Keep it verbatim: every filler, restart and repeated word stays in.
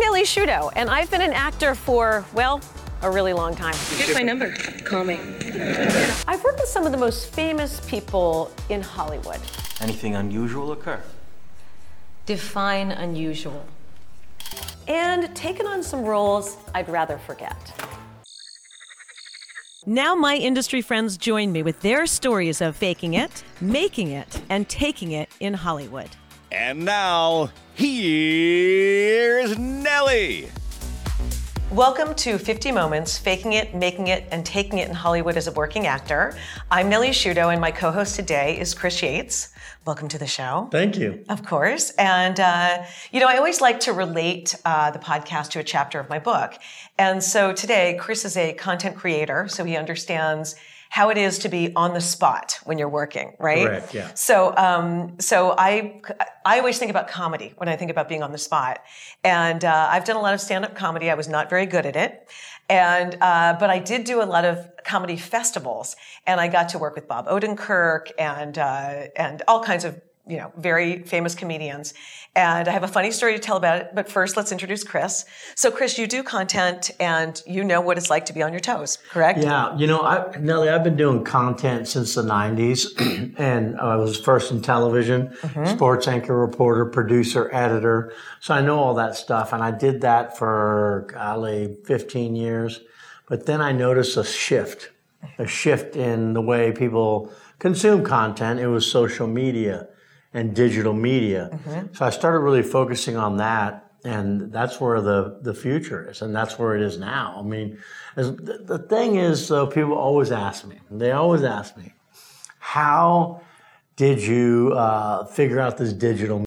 Nellie Shudo, and I've been an actor for, well, a really long time. Here's my number. Call me. I've worked with some of the most famous people in Hollywood. Anything unusual occur? Define unusual. And taken on some roles I'd rather forget. Now my industry friends join me with their stories of faking it, making it, and taking it in Hollywood. And now, here's Nellie. Welcome to fifty Moments, Faking It, Making It, and Taking It in Hollywood as a Working Actor. I'm Nellie Shudo, and my co-host today is Chris Yates. Welcome to the show. Thank you. Of course. And, uh, you know, I always like to relate uh, the podcast to a chapter of my book. And so today, Chris is a content creator, so he understands how it is to be on the spot when you're working, right? Correct, yeah. So, um, so I, I always think about comedy when I think about being on the spot. And uh, I've done a lot of stand-up comedy. I was not very good at it. And, uh, but I did do a lot of comedy festivals, and I got to work with Bob Odenkirk and, uh, and all kinds of, you know, very famous comedians. And I have a funny story to tell about it, but first let's introduce Chris. So Chris, you do content and you know what it's like to be on your toes, correct? Yeah, you know, I, Nellie, I've been doing content since the nineties, and I was first in television, mm-hmm. sports anchor, reporter, producer, editor. So I know all that stuff, and I did that for, golly, fifteen years. But then I noticed a shift, a shift in the way people consume content. It was social media and digital media. Mm-hmm. So I started really focusing on that, and that's where the, the future is, and that's where it is now. I mean, as, the, the thing is, though, people always ask me, they always ask me, how did you uh, figure out this digital